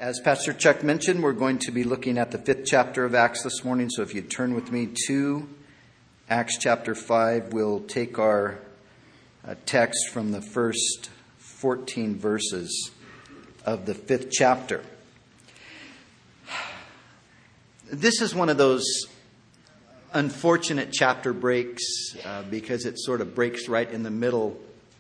As Pastor Chuck mentioned, we're going to be looking at the 5th chapter of Acts this morning. So if you turn with me to Acts chapter 5, we'll take our text from the first 14 verses of the 5th chapter. This is one of those unfortunate chapter breaks because it sort of breaks right in the middle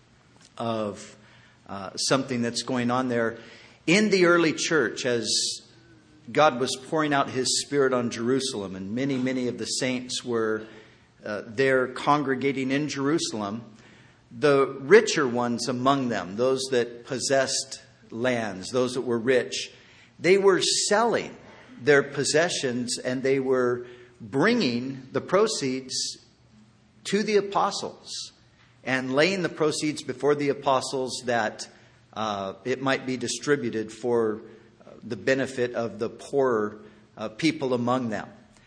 of something that's going on there. In the early church, as God was pouring out His Spirit on Jerusalem, and many of the saints were there congregating in Jerusalem, the richer ones among them, those that possessed lands, those that were rich, they were selling their possessions and they were bringing the proceeds to the apostles and laying the proceeds before the apostles that it might be distributed for the benefit of the poorer people among them.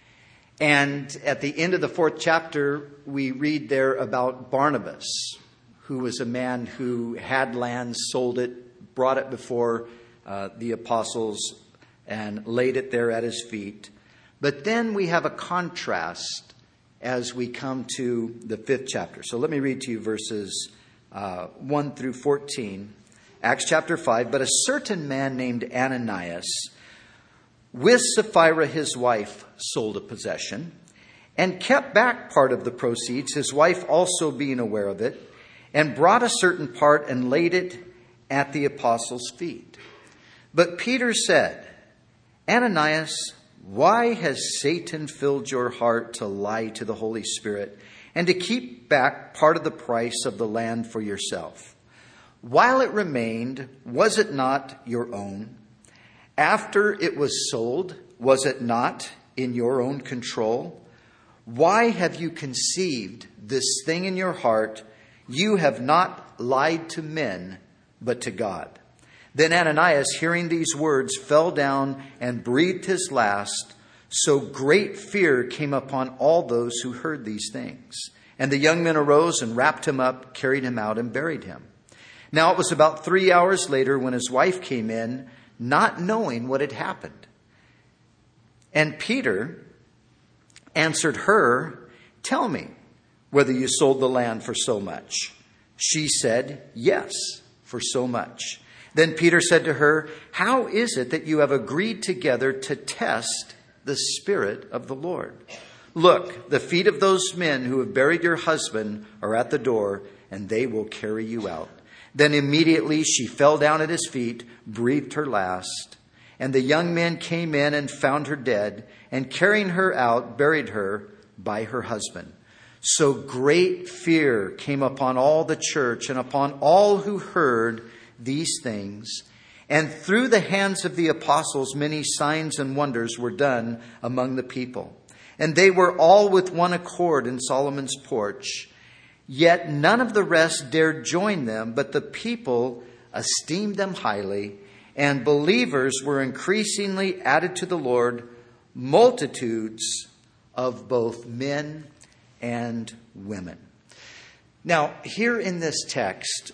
And at the end of the 4th chapter, we read there about Barnabas, who was a man who had land, sold it, brought it before the apostles, and laid it there at his feet. But then we have a contrast as we come to the 5th chapter. So let me read to you verses 1 through 14. Acts chapter 5, but a certain man named Ananias, with Sapphira his wife, sold a possession, and kept back part of the proceeds, his wife also being aware of it, and brought a certain part and laid it at the apostles' feet. But Peter said, Ananias, why has Satan filled your heart to lie to the Holy Spirit and to keep back part of the price of the land for yourself? While it remained, was it not your own? After it was sold, was it not in your own control? Why have you conceived this thing in your heart? You have not lied to men, but to God. Then Ananias, hearing these words, fell down and breathed his last. So great fear came upon all those who heard these things. And the young men arose and wrapped him up, carried him out, and buried him. Now it was about 3 hours later when his wife came in, not knowing what had happened. And Peter answered her, tell me whether you sold the land for so much. She said, yes, for so much. Then Peter said to her, how is it that you have agreed together to test the Spirit of the Lord? Look, the feet of those men who have buried your husband are at the door, and they will carry you out. Then immediately she fell down at his feet, breathed her last. And the young men came in and found her dead, and carrying her out, buried her by her husband. So great fear came upon all the church and upon all who heard these things. And through the hands of the apostles, many signs and wonders were done among the people. And they were all with one accord in Solomon's porch. Yet none of the rest dared join them, but the people esteemed them highly, and believers were increasingly added to the Lord, multitudes of both men and women. Now, here in this text,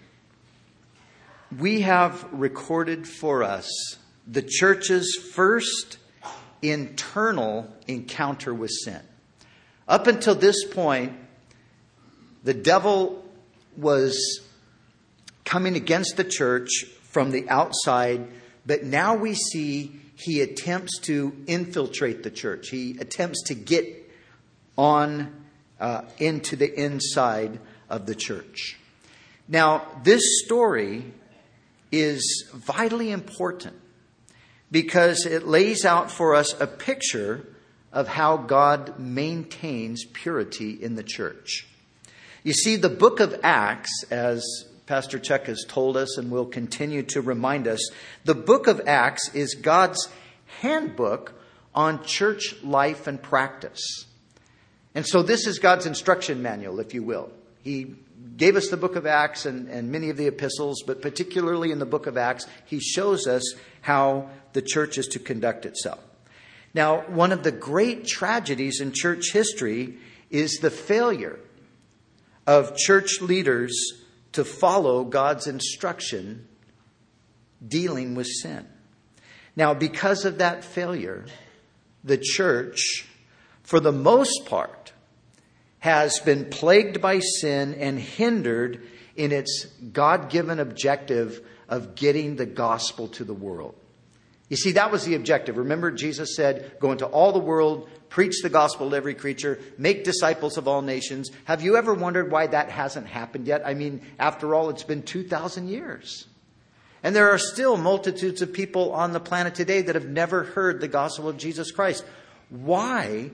we have recorded for us the church's first internal encounter with sin. Up until this point, the devil was coming against the church from the outside, but now we see he attempts to infiltrate the church. He attempts to get on into the inside of the church. Now, this story is vitally important because it lays out for us a picture of how God maintains purity in the church. You see, the book of Acts, as Pastor Chuck has told us and will continue to remind us, the book of Acts is God's handbook on church life and practice. And so this is God's instruction manual, if you will. He gave us the book of Acts and many of the epistles, but particularly in the book of Acts, he shows us how the church is to conduct itself. Now, one of the great tragedies in church history is the failure of church leaders to follow God's instruction dealing with sin. Now, because of that failure, the church, for the most part, has been plagued by sin and hindered in its God-given objective of getting the gospel to the world. You see, that was the objective. Remember, Jesus said, go into all the world, preach the gospel to every creature, make disciples of all nations. Have you ever wondered why that hasn't happened yet? I mean, after all, it's been 2,000 years. And there are still multitudes of people on the planet today that have never heard the gospel of Jesus Christ. Why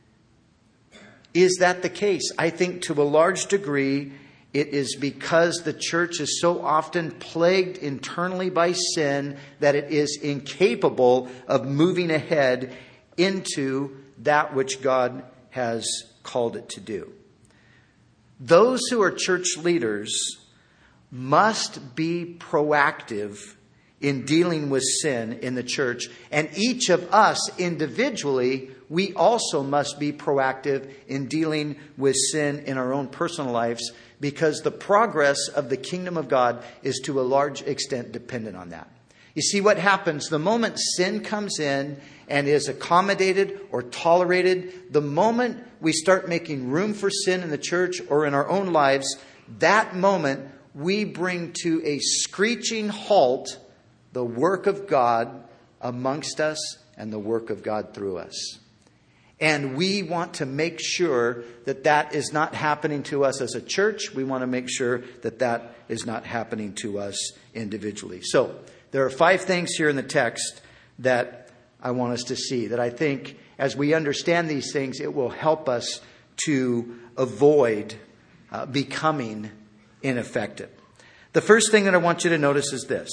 is that the case? I think to a large degree, it is because the church is so often plagued internally by sin that it is incapable of moving ahead into that which God has called it to do. Those who are church leaders must be proactive in dealing with sin in the church. And each of us individually, we also must be proactive in dealing with sin in our own personal lives, because the progress of the kingdom of God is to a large extent dependent on that. You see what happens the moment sin comes in and is accommodated or tolerated, the moment we start making room for sin in the church or in our own lives, that moment we bring to a screeching halt the work of God amongst us and the work of God through us. And we want to make sure that that is not happening to us as a church. We want to make sure that that is not happening to us individually. So there are 5 things here in the text that I want us to see, that I think as we understand these things, it will help us to avoid becoming ineffective. The first thing that I want you to notice is this.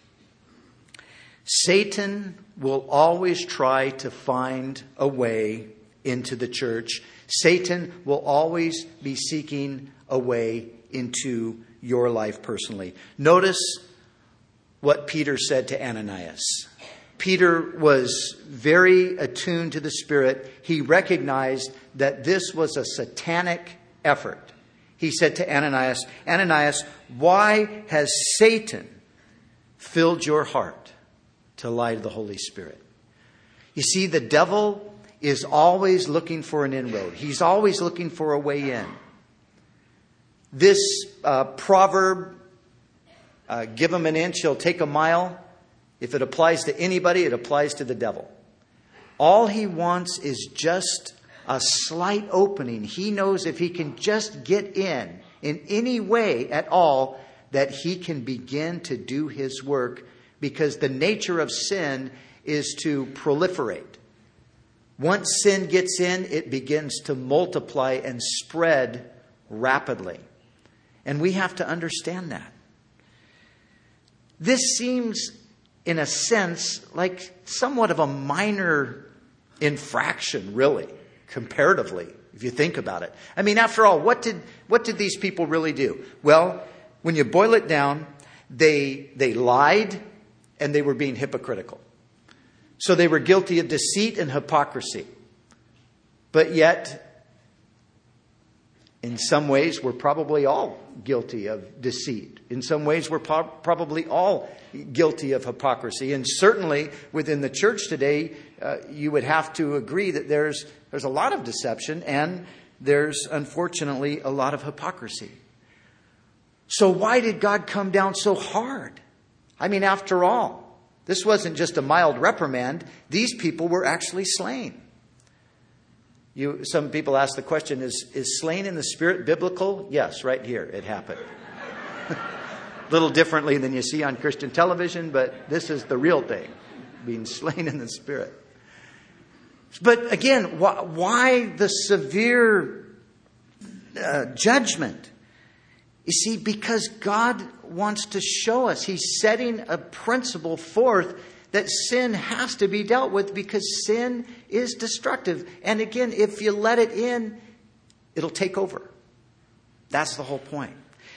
Satan will always try to find a way into the church. Satan will always be seeking a way into your life personally. Notice what Peter said to Ananias. Peter was very attuned to the Spirit. He recognized that this was a satanic effort. He said to Ananias, Ananias, why has Satan filled your heart to lie to the Holy Spirit? You see, the devil is always looking for an inroad. He's always looking for a way in. This proverb, give him an inch, he'll take a mile. If it applies to anybody, it applies to the devil. All he wants is just a slight opening. He knows if he can just get in any way at all, that he can begin to do his work, because the nature of sin is to proliferate. Once sin gets in, it begins to multiply and spread rapidly. And we have to understand that. This seems, in a sense, like somewhat of a minor infraction, really, comparatively, if you think about it. I mean, after all, what did these people really do? Well, when you boil it down, they lied and they were being hypocritical. So they were guilty of deceit and hypocrisy. But yet, in some ways, we're probably all guilty of deceit. In some ways, we're probably all guilty of hypocrisy. And certainly within the church today, you would have to agree that there's a lot of deception and there's, unfortunately, a lot of hypocrisy. So why did God come down so hard? I mean, after all, this wasn't just a mild reprimand. These people were actually slain. Some people ask the question, is slain in the Spirit biblical? Yes, right here, it happened. A little differently than you see on Christian television, but this is the real thing, being slain in the Spirit. But again, why the severe judgment? You see, because God wants to show us, He's setting a principle forth that sin has to be dealt with, because sin is destructive. And again, if you let it in, it'll take over. That's the whole point.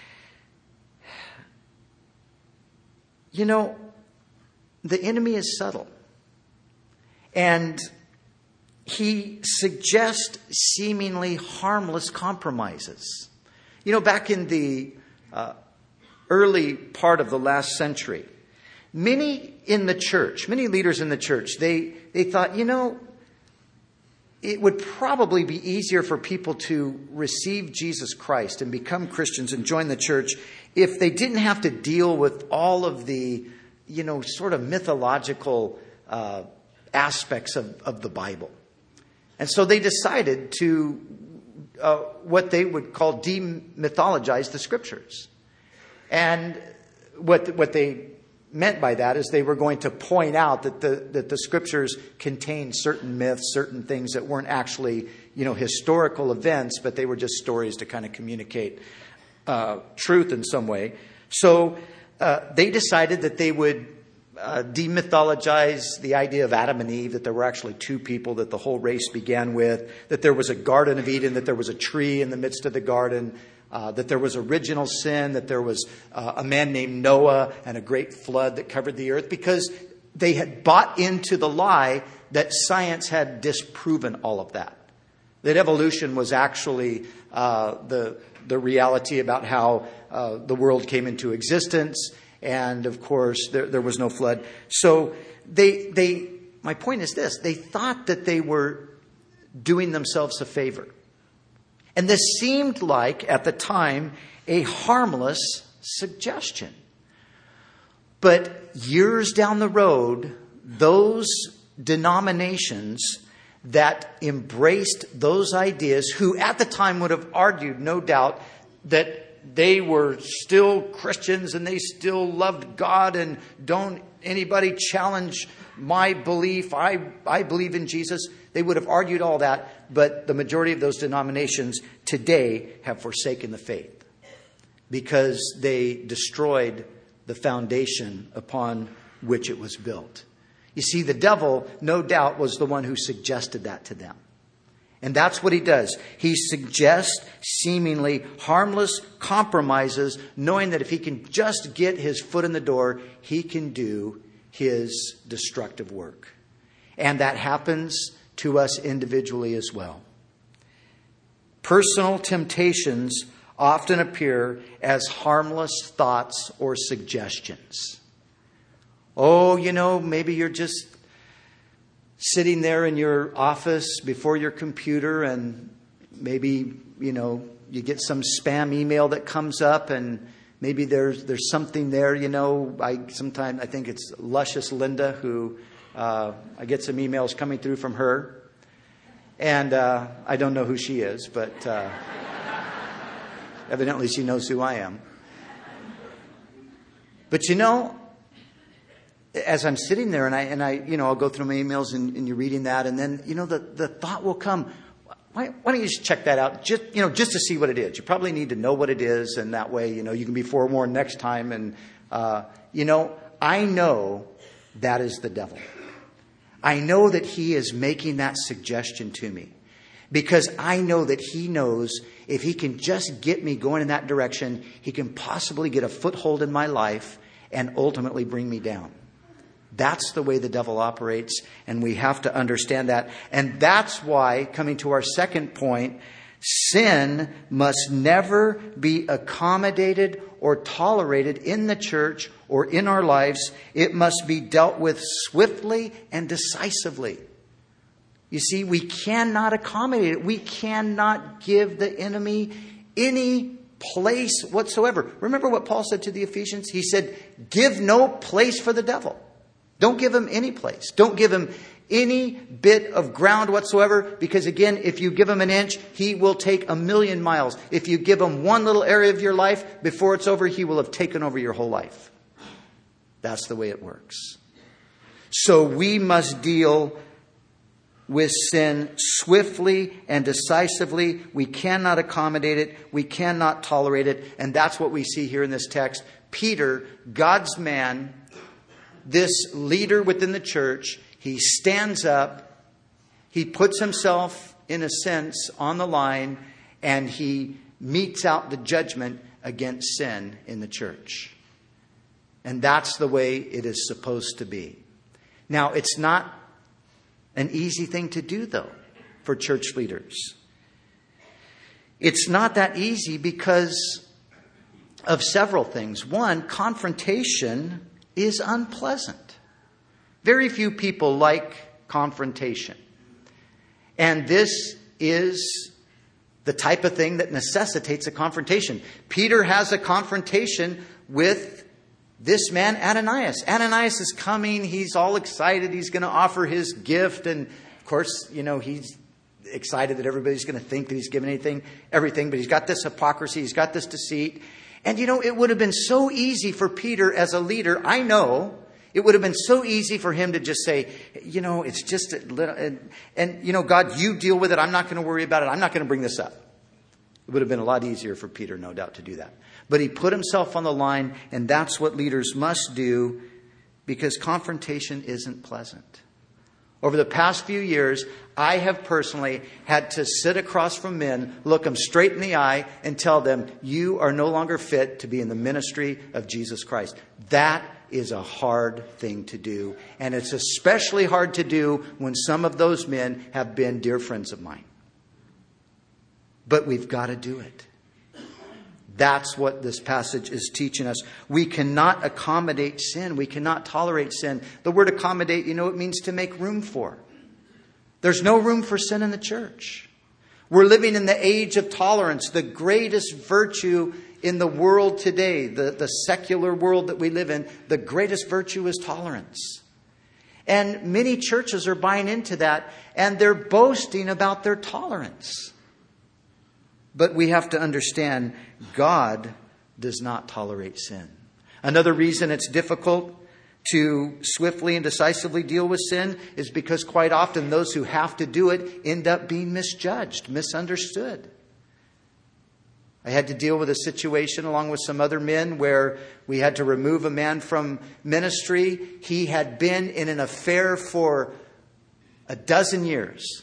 You know, the enemy is subtle. And he suggests seemingly harmless compromises. You know, back in the early part of the last century, many leaders in the church, they thought, it would probably be easier for people to receive Jesus Christ and become Christians and join the church if they didn't have to deal with all of the, sort of mythological aspects of the Bible. And so they decided to what they would call demythologize the Scriptures. And what they meant by that is they were going to point out that the Scriptures contain certain myths, certain things that weren't actually, historical events, but they were just stories to kind of communicate truth in some way. So they decided that they would demythologize the idea of Adam and Eve, that there were actually two people that the whole race began with, that there was a Garden of Eden, that there was a tree in the midst of the garden, that there was original sin, that there was a man named Noah and a great flood that covered the earth, because they had bought into the lie that science had disproven all of that. That evolution was actually the reality about how the world came into existence. And of course, there was no flood. So my point is this, they thought that they were doing themselves a favor. And this seemed like, at the time, a harmless suggestion. But years down the road, those denominations that embraced those ideas, who at the time would have argued, no doubt, that they were still Christians and they still loved God, and don't anybody challenge my belief. I believe in Jesus. They would have argued all that, but the majority of those denominations today have forsaken the faith because they destroyed the foundation upon which it was built. You see, the devil, no doubt, was the one who suggested that to them. And that's what he does. He suggests seemingly harmless compromises, knowing that if he can just get his foot in the door, he can do his destructive work. And that happens to us individually as well. Personal temptations often appear as harmless thoughts or suggestions. Oh, maybe you're just sitting there in your office before your computer, and maybe, you get some spam email that comes up, and maybe there's something there, I think it's Luscious Linda who, I get some emails coming through from her. And I don't know who she is, but evidently she knows who I am. But as I'm sitting there and I I'll go through my emails and you're reading that, and then, the thought will come, why don't you just check that out just to see what it is? You probably need to know what it is, and that way, you can be forewarned next time. And, I know that is the devil. I know that he is making that suggestion to me because I know that he knows if he can just get me going in that direction, he can possibly get a foothold in my life and ultimately bring me down. That's the way the devil operates, and we have to understand that. And that's why, coming to our second point, sin must never be accommodated or tolerated in the church or in our lives. It must be dealt with swiftly and decisively. You see, we cannot accommodate it. We cannot give the enemy any place whatsoever. Remember what Paul said to the Ephesians? He said, give no place for the devil. Don't give him any place. Don't give him any bit of ground whatsoever, because again, if you give him an inch, he will take 1,000,000 miles. If you give him one little area of your life, before it's over, he will have taken over your whole life. That's the way it works. So we must deal with sin swiftly and decisively. We cannot accommodate it. We cannot tolerate it. And that's what we see here in this text. Peter, God's man, this leader within the church, he stands up, he puts himself, in a sense, on the line, and he metes out the judgment against sin in the church. And that's the way it is supposed to be. Now, it's not an easy thing to do, though, for church leaders. It's not that easy because of several things. One, confrontation is unpleasant. Very few people like confrontation. And this is the type of thing that necessitates a confrontation. Peter has a confrontation with this man, Ananias. Ananias is coming. He's all excited. He's going to offer his gift. And of course, he's excited that everybody's going to think that he's given everything. But he's got this hypocrisy. He's got this deceit. And it would have been so easy for Peter as a leader. I know it would have been so easy for him to just say, it's just a little, and God, you deal with it. I'm not going to worry about it. I'm not going to bring this up. It would have been a lot easier for Peter, no doubt, to do that. But he put himself on the line, and that's what leaders must do, because confrontation isn't pleasant. Over the past few years, I have personally had to sit across from men, look them straight in the eye, and tell them, you are no longer fit to be in the ministry of Jesus Christ. That is a hard thing to do. And it's especially hard to do when some of those men have been dear friends of mine. But we've got to do it. That's what this passage is teaching us. We cannot accommodate sin. We cannot tolerate sin. The word accommodate, it means to make room for. There's no room for sin in the church. We're living in the age of tolerance, the greatest virtue in the world today, the secular world that we live in. The greatest virtue is tolerance. And many churches are buying into that, and they're boasting about their tolerance. But we have to understand God does not tolerate sin. Another reason it's difficult to swiftly and decisively deal with sin is because quite often those who have to do it end up being misjudged, misunderstood. I had to deal with a situation along with some other men where we had to remove a man from ministry. He had been in an affair for 12 years.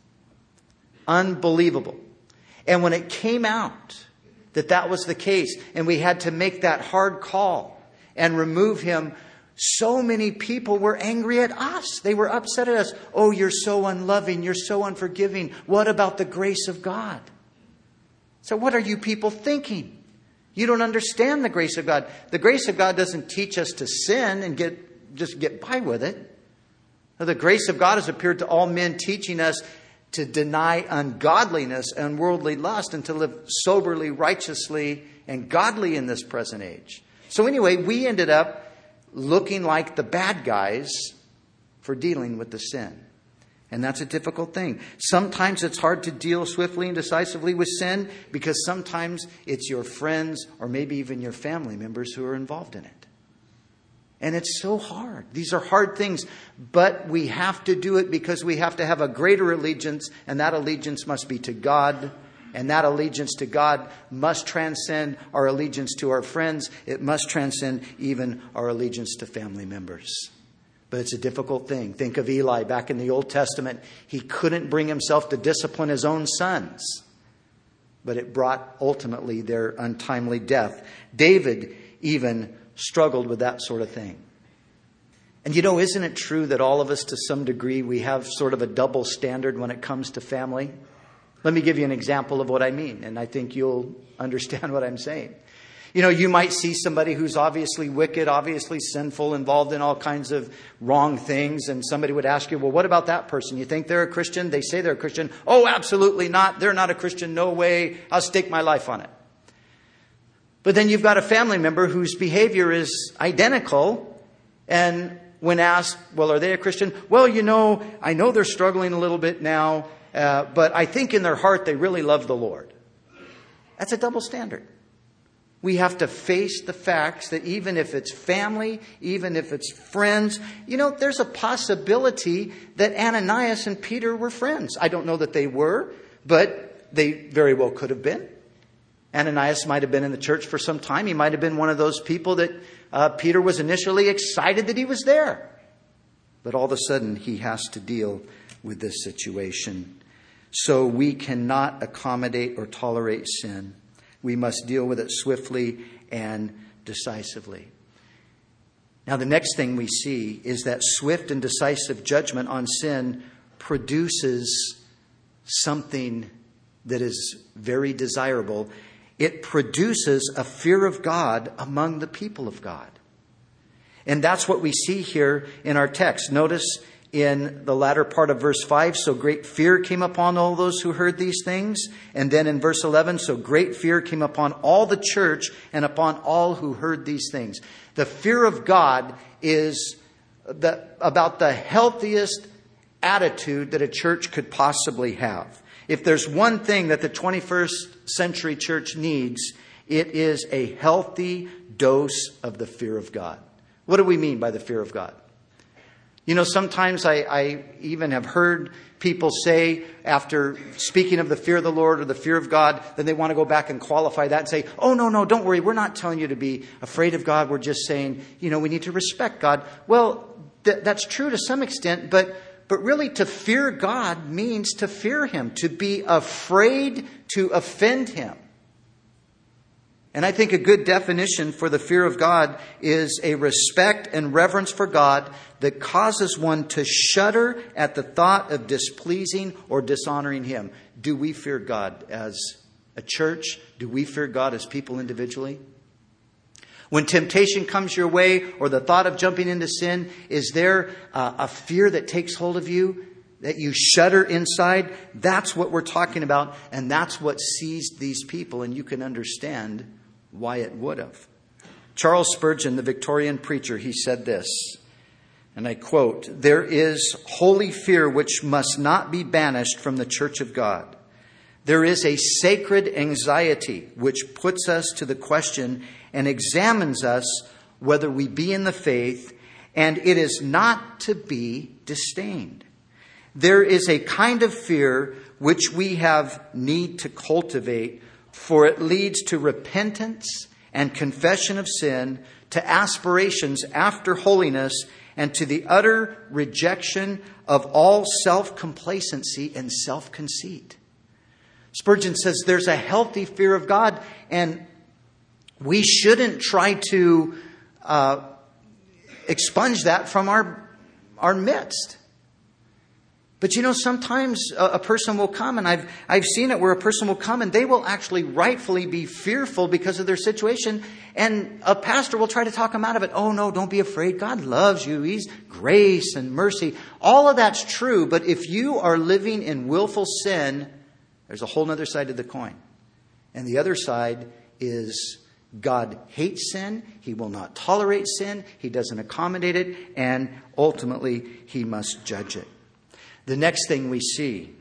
Unbelievable. And when it came out that was the case, and we had to make that hard call and remove him, so many people were angry at us. They were upset at us. Oh, you're so unloving. You're so unforgiving. What about the grace of God? So what are you people thinking? You don't understand the grace of God. The grace of God doesn't teach us to sin and just get by with it. The grace of God has appeared to all men, teaching us to deny ungodliness and worldly lust and to live soberly, righteously, and godly in this present age. So anyway, we ended up looking like the bad guys for dealing with the sin. And that's a difficult thing. Sometimes it's hard to deal swiftly and decisively with sin because sometimes it's your friends or maybe even your family members who are involved in it. And it's so hard. These are hard things, but we have to do it because we have to have a greater allegiance, and that allegiance must be to God. And that allegiance to God must transcend our allegiance to our friends. It must transcend even our allegiance to family members. But it's a difficult thing. Think of Eli back in the Old Testament. He couldn't bring himself to discipline his own sons, but it brought ultimately their untimely death. David even struggled with that sort of thing. And isn't it true that all of us, to some degree, we have sort of a double standard when it comes to family? Let me give you an example of what I mean, and I think you'll understand what I'm saying. You might see somebody who's obviously wicked, obviously sinful, involved in all kinds of wrong things, and somebody would ask you, well, what about that person? You think they're a Christian? They say they're a Christian. Oh, absolutely not. They're not a Christian. No way. I'll stake my life on it. But then you've got a family member whose behavior is identical, and when asked, well, are they a Christian? Well, I know they're struggling a little bit now, but I think in their heart they really love the Lord. That's a double standard. We have to face the facts that even if it's family, even if it's friends, there's a possibility that Ananias and Peter were friends. I don't know that they were, but they very well could have been. Ananias might have been in the church for some time. He might have been one of those people that Peter was initially excited that he was there. But all of a sudden, he has to deal with this situation. So we cannot accommodate or tolerate sin. We must deal with it swiftly and decisively. Now, the next thing we see is that swift and decisive judgment on sin produces something that is very desirable. It produces a fear of God among the people of God. And that's what we see here in our text. Notice in the latter part of verse 5, so great fear came upon all those who heard these things. And then in verse 11, so great fear came upon all the church and upon all who heard these things. The fear of God is about the healthiest attitude that a church could possibly have. If there's one thing that the 21st century church needs, it is a healthy dose of the fear of God. What do we mean by the fear of God? You know, sometimes I even have heard people say, after speaking of the fear of the Lord or the fear of God, then they want to go back and qualify that and say, oh, no, don't worry. We're not telling you to be afraid of God. We're just saying, we need to respect God. Well, that's true to some extent, but really to fear God means to fear Him, to be afraid to offend Him. And I think a good definition for the fear of God is a respect and reverence for God that causes one to shudder at the thought of displeasing or dishonoring Him. Do we fear God as a church? Do we fear God as people individually? When temptation comes your way or the thought of jumping into sin, is there a fear that takes hold of you, that you shudder inside? That's what we're talking about, and that's what seized these people, and you can understand why it would have. Charles Spurgeon, the Victorian preacher, he said this, and I quote, "There is holy fear which must not be banished from the church of God. There is a sacred anxiety which puts us to the question and examines us whether we be in the faith, and it is not to be disdained. There is a kind of fear which we have need to cultivate, for it leads to repentance and confession of sin, to aspirations after holiness, and to the utter rejection of all self-complacency and self-conceit." Spurgeon says there's a healthy fear of God, and we shouldn't try to expunge that from our midst. But sometimes a person will come, and I've seen it where a person will come and they will actually rightfully be fearful because of their situation. And a pastor will try to talk them out of it. Oh no, don't be afraid. God loves you. He's grace and mercy. All of that's true. But if you are living in willful sin, there's a whole other side of the coin. And the other side is God hates sin. He will not tolerate sin. He doesn't accommodate it. And ultimately, He must judge it. The next thing we see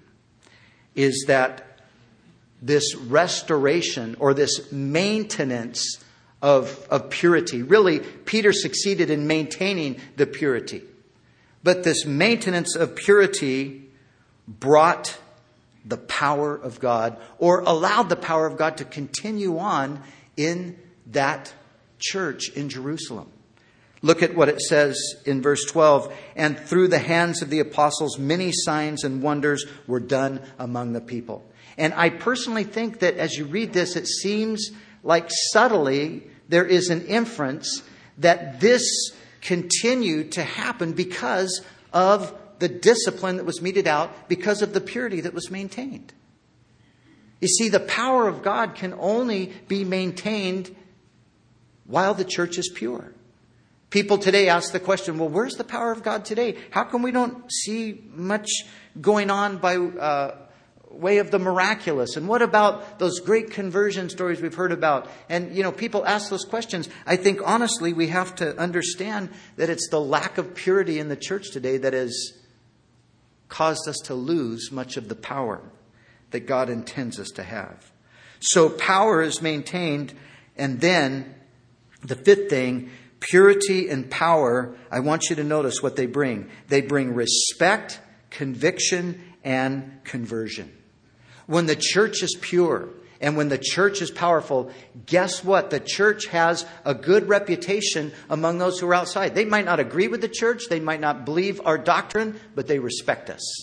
is that this restoration or this maintenance of purity. Really, Peter succeeded in maintaining the purity. But this maintenance of purity brought the power of God, or allowed the power of God to continue on in that church in Jerusalem. Look at what it says in verse 12. "And through the hands of the apostles, many signs and wonders were done among the people." And I personally think that as you read this, it seems like subtly there is an inference that this continued to happen because of the discipline that was meted out, because of the purity that was maintained. You see, the power of God can only be maintained while the church is pure. People today ask the question, well, where's the power of God today? How come we don't see much going on by way of the miraculous? And what about those great conversion stories we've heard about? And, people ask those questions. I think, honestly, we have to understand that it's the lack of purity in the church today that has caused us to lose much of the power that God intends us to have. So power is maintained. And then the fifth thing, purity and power, I want you to notice what they bring. They bring respect, conviction, and conversion. When the church is pure and when the church is powerful, guess what? The church has a good reputation among those who are outside. They might not agree with the church. They might not believe our doctrine, but they respect us.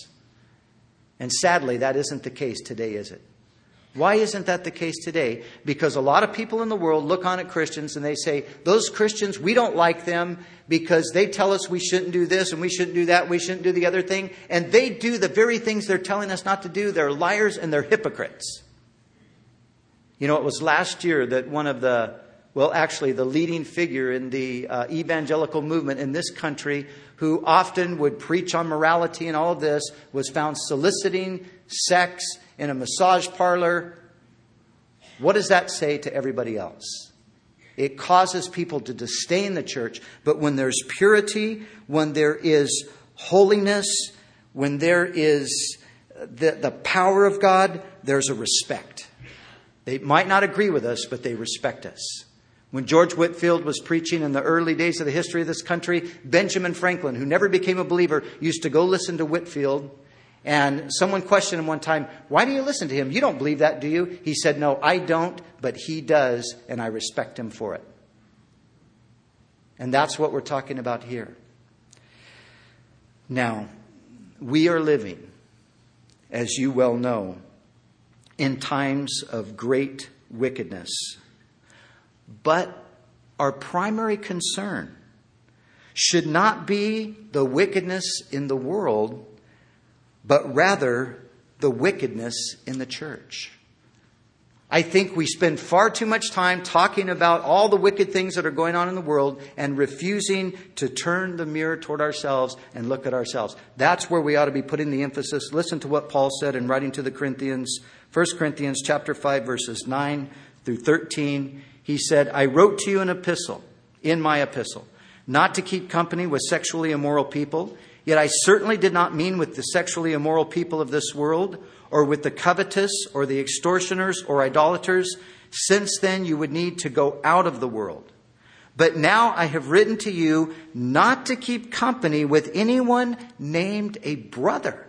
And sadly, that isn't the case today, is it? Why isn't that the case today? Because a lot of people in the world look on at Christians and they say, those Christians, we don't like them because they tell us we shouldn't do this and we shouldn't do that, we shouldn't do the other thing. And they do the very things they're telling us not to do. They're liars and they're hypocrites. It was last year that one of the well, actually the leading figure in the evangelical movement in this country, who often would preach on morality and all of this, was found soliciting sex in a massage parlor. What does that say to everybody else? It causes people to disdain the church. But when there's purity, when there is holiness, when there is the power of God, there's a respect. They might not agree with us, but they respect us. When George Whitefield was preaching in the early days of the history of this country, Benjamin Franklin, who never became a believer, used to go listen to Whitefield. And someone questioned him one time, why do you listen to him? You don't believe that, do you? He said, no, I don't, but he does, and I respect him for it. And that's what we're talking about here. Now, we are living, as you well know, in times of great wickedness. But our primary concern should not be the wickedness in the world, but rather the wickedness in the church. I think we spend far too much time talking about all the wicked things that are going on in the world and refusing to turn the mirror toward ourselves and look at ourselves. That's where we ought to be putting the emphasis. Listen to what Paul said in writing to the Corinthians, 1 Corinthians chapter 5, verses 9 through 13. He said, I wrote to you an epistle, in my epistle, not to keep company with sexually immoral people. Yet I certainly did not mean with the sexually immoral people of this world, or with the covetous, or the extortioners, or idolaters. Since then you would need to go out of the world. But now I have written to you not to keep company with anyone named a brother.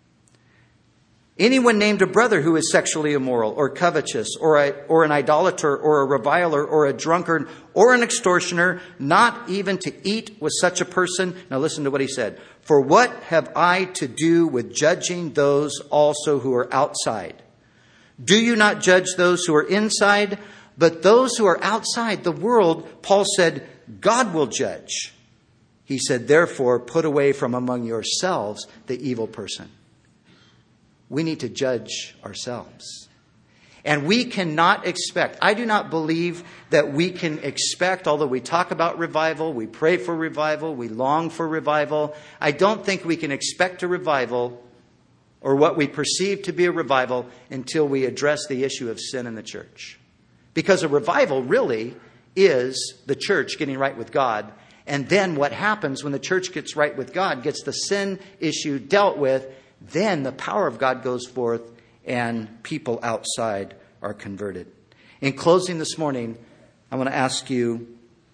Anyone named a brother who is sexually immoral, or covetous, or an idolater, or a reviler, or a drunkard, or an extortioner, not even to eat with such a person. Now listen to what he said. For what have I to do with judging those also who are outside? Do you not judge those who are inside? But those who are outside the world, Paul said, God will judge. He said, therefore, put away from among yourselves the evil person. We need to judge ourselves. And we cannot expect, I do not believe that we can expect, although we talk about revival, we pray for revival, we long for revival, I don't think we can expect a revival or what we perceive to be a revival until we address the issue of sin in the church. Because a revival really is the church getting right with God. And then what happens when the church gets right with God, gets the sin issue dealt with, then the power of God goes forth and people outside are converted. In closing this morning, I want to ask you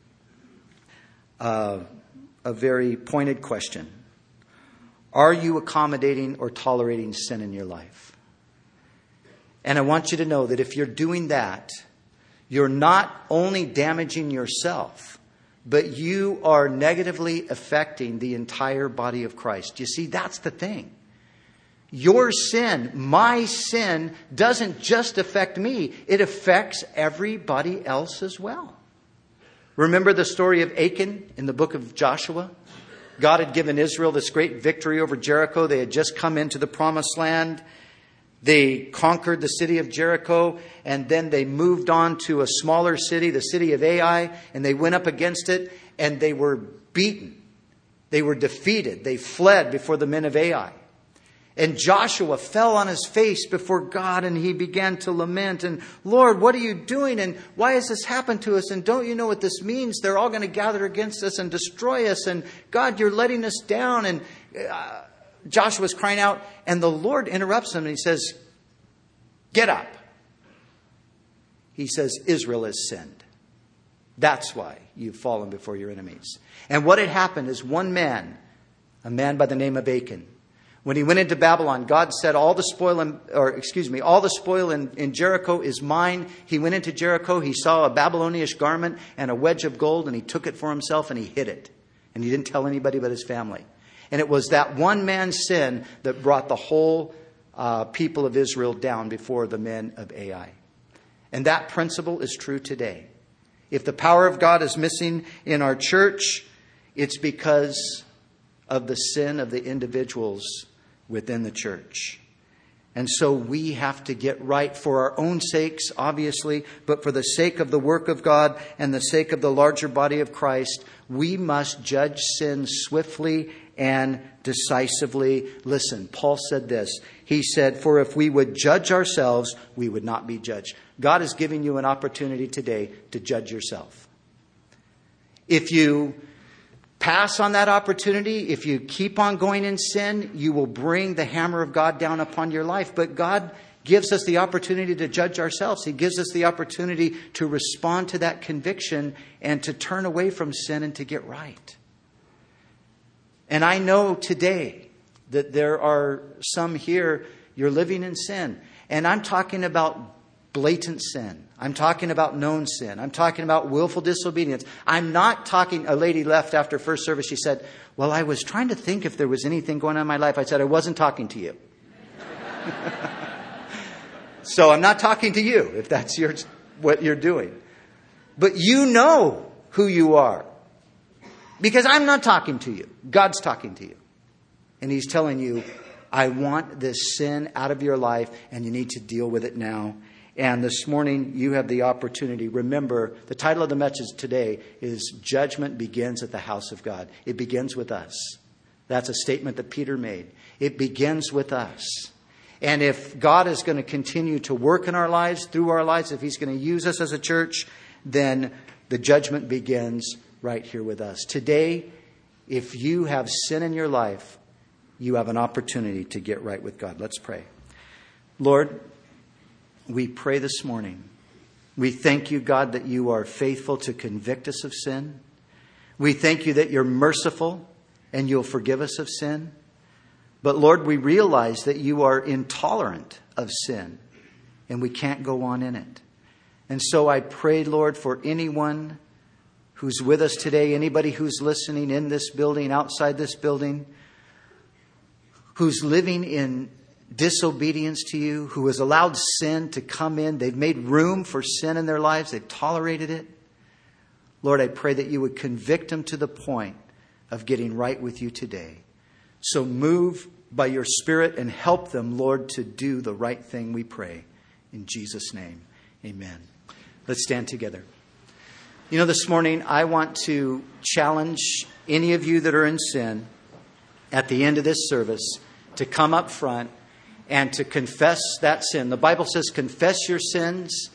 a very pointed question. Are you accommodating or tolerating sin in your life? And I want you to know that if you're doing that, you're not only damaging yourself, but you are negatively affecting the entire body of Christ. You see, that's the thing. Your sin, my sin, doesn't just affect me. It affects everybody else as well. Remember the story of Achan in the book of Joshua? God had given Israel this great victory over Jericho. They had just come into the promised land. They conquered the city of Jericho, and then they moved on to a smaller city, the city of Ai, and they went up against it, and they were beaten. They were defeated. They fled before the men of Ai. And Joshua fell on his face before God, and he began to lament. And, Lord, what are you doing? And why has this happened to us? And don't you know what this means? They're all going to gather against us and destroy us. And God, you're letting us down. And Joshua's crying out. And the Lord interrupts him and he says, get up. He says, Israel has sinned. That's why you've fallen before your enemies. And what had happened is one man, a man by the name of Achan, when he went into Babylon, God said, all the spoil in Jericho is mine. He went into Jericho. He saw a Babylonish garment and a wedge of gold, and he took it for himself and he hid it. And he didn't tell anybody but his family. And it was that one man's sin that brought the whole people of Israel down before the men of Ai. And that principle is true today. If the power of God is missing in our church, it's because of the sin of the individuals within the church. And so we have to get right for our own sakes, obviously, but for the sake of the work of God and the sake of the larger body of Christ, we must judge sin swiftly and decisively. Listen, Paul said this. He said, for if we would judge ourselves, we would not be judged. God is giving you an opportunity today to judge yourself. If you pass on that opportunity, if you keep on going in sin, you will bring the hammer of God down upon your life. But God gives us the opportunity to judge ourselves. He gives us the opportunity to respond to that conviction and to turn away from sin and to get right. And I know today that there are some here, you're living in sin. And I'm talking about blatant sin. I'm talking about known sin. I'm talking about willful disobedience. I'm not talking, a lady left after first service. She said, well, I was trying to think if there was anything going on in my life. I said, I wasn't talking to you. So I'm not talking to you if that's what you're doing. But you know who you are. Because I'm not talking to you. God's talking to you. And He's telling you, I want this sin out of your life and you need to deal with it now. And this morning you have the opportunity. Remember, the title of the message today is Judgment Begins at the House of God. It begins with us. That's a statement that Peter made. It begins with us. And if God is going to continue to work in our lives, through our lives, if He's going to use us as a church, then the judgment begins right here with us. Today, if you have sin in your life, you have an opportunity to get right with God. Let's pray. Lord, we pray this morning. We thank you, God, that you are faithful to convict us of sin. We thank you that you're merciful and you'll forgive us of sin. But Lord, we realize that you are intolerant of sin and we can't go on in it. And so I pray, Lord, for anyone who's with us today, anybody who's listening in this building, outside this building, who's living in disobedience to you, who has allowed sin to come in. They've made room for sin in their lives. They've tolerated it. Lord, I pray that you would convict them to the point of getting right with you today. So move by your Spirit and help them, Lord, to do the right thing, we pray. In Jesus' name, amen. Let's stand together. You know, this morning I want to challenge any of you that are in sin at the end of this service to come up front and to confess that sin. The Bible says confess your sins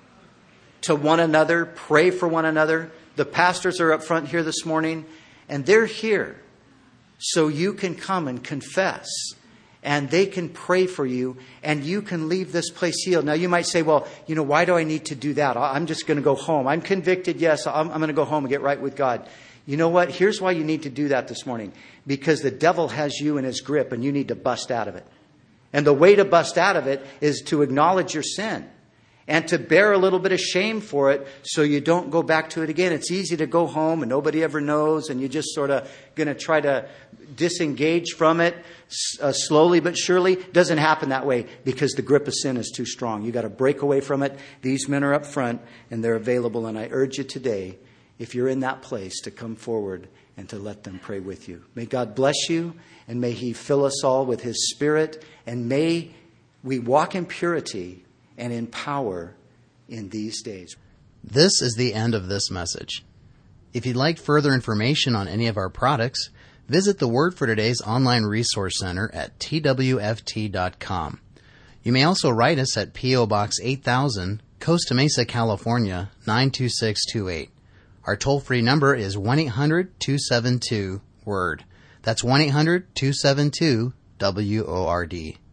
to one another, pray for one another. The pastors are up front here this morning, and they're here so you can come and confess, and they can pray for you, and you can leave this place healed. Now, you might say, well, you know, why do I need to do that? I'm just going to go home. I'm convicted, yes, I'm going to go home and get right with God. You know what? Here's why you need to do that this morning. Because the devil has you in his grip, and you need to bust out of it. And the way to bust out of it is to acknowledge your sin and to bear a little bit of shame for it so you don't go back to it again. It's easy to go home and nobody ever knows, and you're just sort of going to try to disengage from it slowly but surely. It doesn't happen that way because the grip of sin is too strong. You got to break away from it. These men are up front and they're available, and I urge you today, if you're in that place, to come forward and to let them pray with you. May God bless you, and may He fill us all with His Spirit, and may we walk in purity and in power in these days. This is the end of this message. If you'd like further information on any of our products, visit the Word for Today's online resource center at twft.com. You may also write us at P.O. Box 8000, Costa Mesa, California, 92628. Our toll-free number is 1-800-272-WORD. That's 1-800-272-WORD.